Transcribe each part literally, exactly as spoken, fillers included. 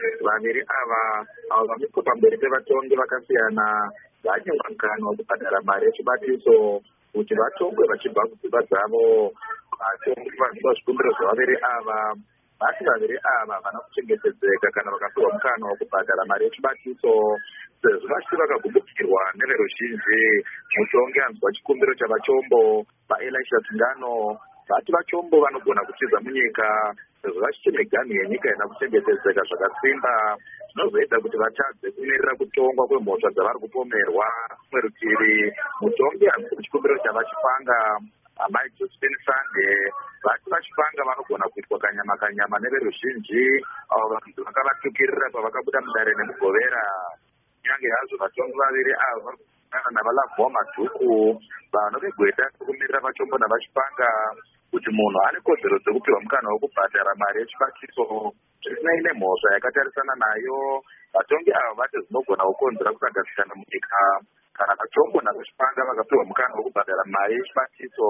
vaviri ava avo vamikwa pamberi pevatongi vakasiyana vanyorwa mukana wekubhadhara mari yechibatiso kuti vatongwe vachibva kudzimba dzavo. Vatongi vanopa zvikumbiro zvavaviri ava vasi vaviri ava vana kuchengetedzeka kana vakapiwa mukana wekubhadhara mari yechibatiso sezvo vachiti vakagumbukirwa neveruzhinji. Mutongi anzwa chikumbiro chavachombo vaElisha Dzingano vati vachombo vanogona kutiza munyika sezvo vachiti miganhu yenyika ina kuchengetedzeka zvakasimba zvinozoita kuti vatadze kumirira kutongwa kwemhosva dzavari kupomerwa. Rimwe rutivi mutongi anzwa chikumbiro chavachipanga amai Josephine Sande vati vachipanga vanogona kuitwa kanyama kanyama neveruzhinji avo vanhu vakavatukirira pavakabuda mudare nemugovera. Kunyange hazvo vatongi vaviri ava navalavhwa madhuku vanhu vegweta kumirira vachombo navachipanga kuti munhu ane kodzero dzekupiwa mukana wekubhadhara mari yechibatiso zvisinei nemhosva yakatarisana nayo. Vatongi ava vati zvinogona kukonzera kusagadzikana munyika kana vachombo navachipanga vakapiwa mukana wekubhadhara mari yechibatiso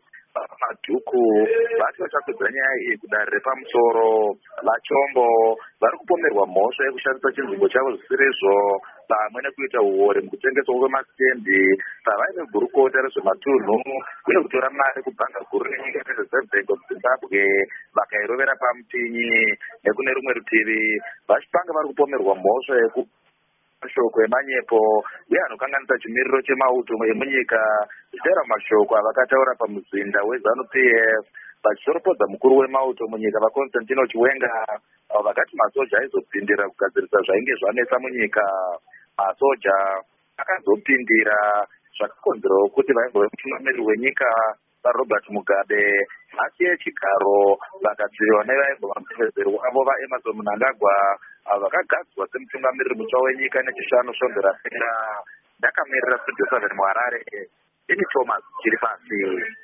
madhuku vati vachapedza nyaya iyi kudare repamusoro. Vachombo vari kupomerwa mhosva yekushandisa chinzvimbo chavo zvisirizvo pamwe nekuita uore mukutengeswa kwemastendi pavaine gurukota rezvematunhu uye kutora mari kubhanga guru renyika reserve bank of Zimbabwe vakairovera pamupinyi. Nekune rumwe rutivi vachipanga vari kupomerwa mhosva yeku mashoko emanyepo uye anokanganisa chimiriro chemauto emunyika zvichitaura mashoko avakataura pamuzinda weZANU P F vachitoropodza mukuru wemauto munyika vaConstantino Chiwenga avo vakati masoja aizopindira kugadzirisa zvainge zvanetsa munyika. Masoja akazopindira zvakakonzerawo kuti vainge mutungamiriri wenyika vaRobert Mugabe vasiye chigaro vakadziviwa nevainge vamupfezeri wavo vaEmerson Mnangagwa avo vakagadzwa semutungamiriri mutsva wenyika nechishanu svongo rapera. Ndakamirira Studio seven muHarare ini Thomas chiri pasi.